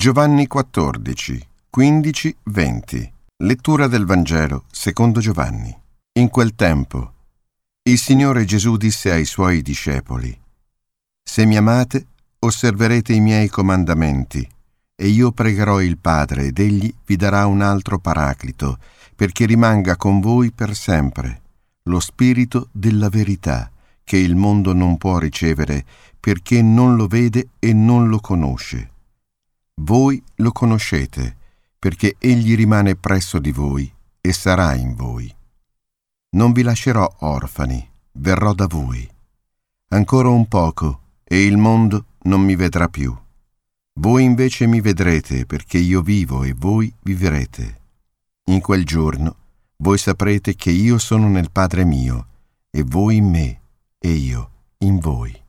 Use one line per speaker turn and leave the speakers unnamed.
Giovanni 14, 15, 20. Lettura del Vangelo secondo Giovanni. In quel tempo, il Signore Gesù disse ai Suoi discepoli: «Se mi amate, osserverete i miei comandamenti, e io pregherò il Padre, ed Egli vi darà un altro Paraclito, perché rimanga con voi per sempre, lo Spirito della verità, che il mondo non può ricevere, perché non lo vede e non lo conosce. Voi lo conoscete, perché Egli rimane presso di voi e sarà in voi. Non vi lascerò orfani, verrò da voi. Ancora un poco, e il mondo non mi vedrà più. Voi invece mi vedrete, perché io vivo e voi vivrete. In quel giorno voi saprete che io sono nel Padre mio, e voi in me, e io in voi».